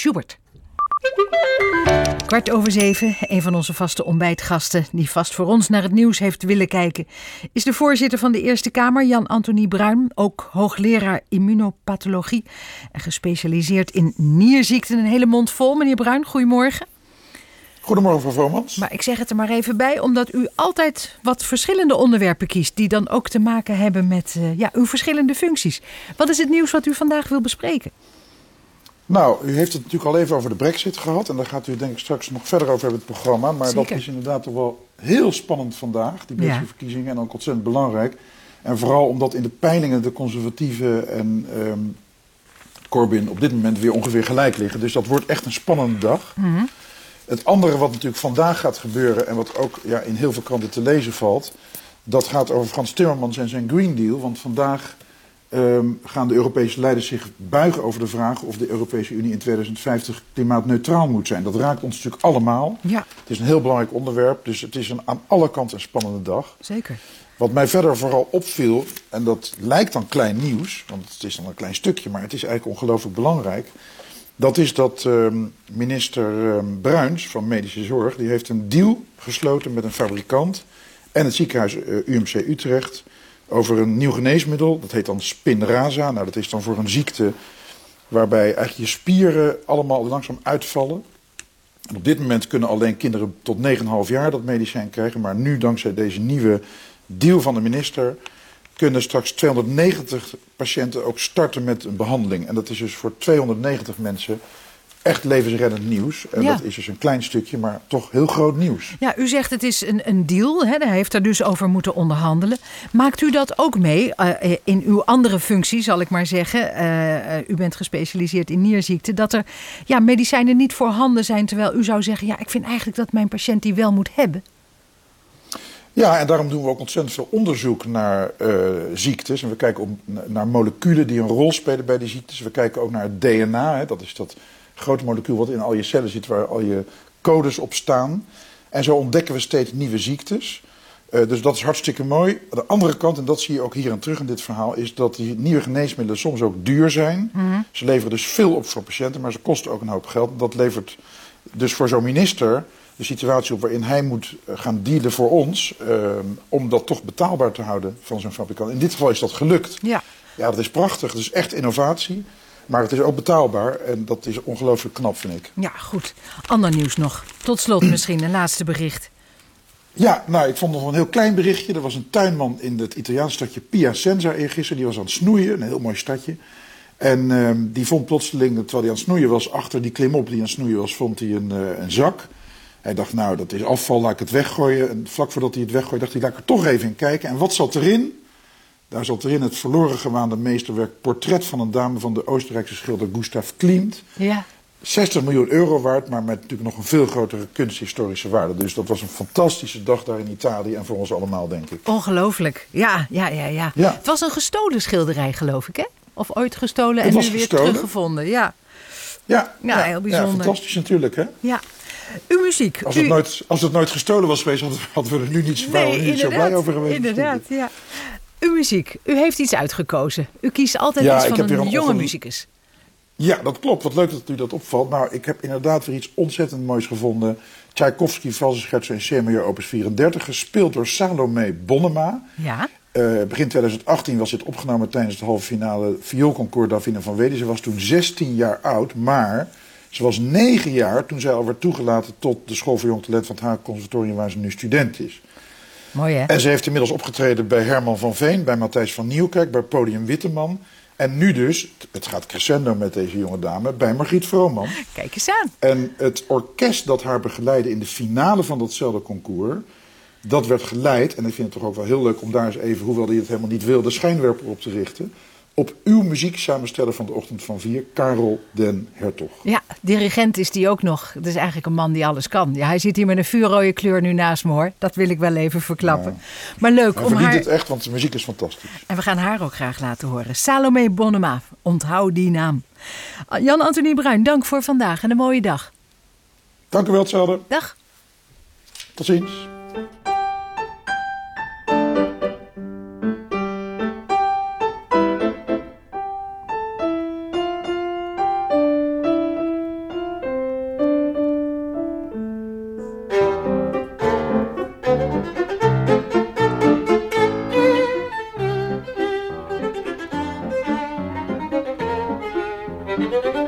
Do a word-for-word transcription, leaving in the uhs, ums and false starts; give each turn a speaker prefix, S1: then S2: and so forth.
S1: Schubert. Kwart over zeven, een van onze vaste ontbijtgasten die vast voor ons naar het nieuws heeft willen kijken, is de voorzitter van de Eerste Kamer, Jan Antonie Bruin, ook hoogleraar immunopathologie en gespecialiseerd in nierziekten. Een hele mond vol, meneer Bruin. Goedemorgen.
S2: Goedemorgen, mevrouw Vromans.
S1: Maar ik zeg het er maar even bij, omdat u altijd wat verschillende onderwerpen kiest die dan ook te maken hebben met uh, ja, uw verschillende functies. Wat is het nieuws wat u vandaag wil bespreken?
S2: Nou, u heeft het natuurlijk al even over de Brexit gehad. En daar gaat u denk ik straks nog verder over hebben, het programma. Maar
S1: Zeker.
S2: Dat is inderdaad toch wel heel spannend vandaag, die Brexit-verkiezingen. En ook ontzettend belangrijk. En vooral omdat in de peilingen de conservatieven en um, Corbyn op dit moment weer ongeveer gelijk liggen. Dus dat wordt echt een spannende dag.
S1: Mm-hmm.
S2: Het andere wat natuurlijk vandaag gaat gebeuren en wat ook ja, in heel veel kranten te lezen valt, dat gaat over Frans Timmermans en zijn Green Deal. Want vandaag um, gaan de Europese leiders zich buigen over de vraag of de Europese Unie in tweeduizend vijftig klimaatneutraal moet zijn. Dat raakt ons natuurlijk allemaal.
S1: Ja.
S2: Het is een heel belangrijk onderwerp, dus het is een, aan alle kanten een spannende dag.
S1: Zeker.
S2: Wat mij verder vooral opviel, en dat lijkt dan klein nieuws, want het is dan een klein stukje, maar het is eigenlijk ongelooflijk belangrijk. Dat is dat uh, minister uh, Bruins van Medische Zorg, die heeft een deal gesloten met een fabrikant en het ziekenhuis uh, U M C Utrecht over een nieuw geneesmiddel. Dat heet dan Spinraza. Nou, dat is dan voor een ziekte waarbij eigenlijk je spieren allemaal langzaam uitvallen. En op dit moment kunnen alleen kinderen tot negen komma vijf jaar dat medicijn krijgen, maar nu dankzij deze nieuwe deal van de minister kunnen straks tweehonderdnegentig patiënten ook starten met een behandeling. En dat is dus voor tweehonderdnegentig mensen echt levensreddend nieuws. En ja. Dat is dus een klein stukje, maar toch heel groot nieuws.
S1: Ja, u zegt het is een, een deal. Hè? Hij heeft er dus over moeten onderhandelen. Maakt u dat ook mee uh, in uw andere functie, zal ik maar zeggen? Uh, uh, u bent gespecialiseerd in nierziekten. Dat er ja, medicijnen niet voorhanden zijn, terwijl u zou zeggen, ja, ik vind eigenlijk dat mijn patiënt die wel moet hebben.
S2: Ja, en daarom doen we ook ontzettend veel onderzoek naar uh, ziektes. En we kijken om, naar moleculen die een rol spelen bij die ziektes. We kijken ook naar het D N A. Hè. Dat is dat grote molecuul wat in al je cellen zit, waar al je codes op staan. En zo ontdekken we steeds nieuwe ziektes. Uh, dus dat is hartstikke mooi. Aan de andere kant, en dat zie je ook hier aan terug in dit verhaal, is dat die nieuwe geneesmiddelen soms ook duur zijn. Mm-hmm. Ze leveren dus veel op voor patiënten, maar ze kosten ook een hoop geld. Dat levert dus voor zo'n minister de situatie op waarin hij moet gaan dealen voor ons, uh, om dat toch betaalbaar te houden van zo'n fabrikant. In dit geval is dat gelukt. Ja, ja, dat is prachtig. Dat is echt innovatie. Maar het is ook betaalbaar en dat is ongelooflijk knap, vind ik.
S1: Ja, goed. Ander nieuws nog. Tot slot misschien een laatste bericht.
S2: Ja, nou, ik vond nog een heel klein berichtje. Er was een tuinman in het Italiaanse stadje Piacenza eergisteren. Die was aan het snoeien, een heel mooi stadje. En uh, die vond plotseling, terwijl hij aan het snoeien was, achter die klimop die aan het snoeien was, vond hij een, uh, een zak. Hij dacht, nou, dat is afval, laat ik het weggooien. En vlak voordat hij het weggooide, dacht hij, laat ik er toch even in kijken. En wat zat erin? Daar zat erin het verloren gewaande meesterwerk Portret van een dame van de Oostenrijkse schilder Gustav Klimt. Ja. zestig miljoen euro waard, maar met natuurlijk nog een veel grotere kunsthistorische waarde. Dus dat was een fantastische dag daar in Italië en voor ons allemaal, denk ik.
S1: Ongelooflijk. Ja, ja, ja, ja. ja. Het was een gestolen schilderij, geloof ik, hè? Of ooit gestolen
S2: het
S1: en nu weer
S2: gestolen.
S1: teruggevonden. Ja,
S2: ja,
S1: ja,
S2: ja
S1: heel bijzonder.
S2: Ja, fantastisch natuurlijk, hè?
S1: Ja. Uw muziek.
S2: Als het,
S1: u...
S2: nooit, als het nooit gestolen was geweest, hadden we er nu niet,
S1: nee,
S2: we niet zo blij over geweest.
S1: Inderdaad, ja. Uw muziek. U heeft iets uitgekozen. U kiest altijd ja, iets van een, een jonge muzikus.
S2: Ja, dat klopt. Wat leuk dat u dat opvalt. Nou, ik heb inderdaad weer iets ontzettend moois gevonden. Tchaikovsky, Valse Scherzo in C-major, opus vierendertig, gespeeld door Salome Bonnema. Ja. Uh, begin tweeduizend achttien was dit opgenomen tijdens het halve finale vioolconcours Davina van Wely. Ze was toen zestien jaar oud, maar ze was negen jaar toen zij al werd toegelaten tot de School voor Jong Talent van het Haag Conservatorium, waar ze nu student is.
S1: Mooi, hè?
S2: En ze heeft inmiddels opgetreden bij Herman van Veen, bij Matthijs van Nieuwkerk, bij Podium Witteman. En nu dus, het gaat crescendo met deze jonge dame, bij Margriet Vrooman.
S1: Kijk eens aan.
S2: En het orkest dat haar begeleidde in de finale van datzelfde concours, dat werd geleid, en ik vind het toch ook wel heel leuk om daar eens even, hoewel hij het helemaal niet wil, de schijnwerper op te richten, op uw muzieksamensteller van de Ochtend van Vier, Karel den Hertog.
S1: Ja, dirigent is die ook nog. Het is eigenlijk een man die alles kan. Ja, hij zit hier met een vuurrode kleur nu naast me, hoor. Dat wil ik wel even verklappen. Ja. Maar leuk
S2: hij
S1: om haar...
S2: verdient het echt, want de muziek is fantastisch.
S1: En we gaan haar ook graag laten horen. Salome Bonnema, onthoud die naam. Jan Antonie Bruin, dank voor vandaag en een mooie dag.
S2: Dank u wel, hetzelfde.
S1: Dag.
S2: Tot ziens.
S3: Thank you.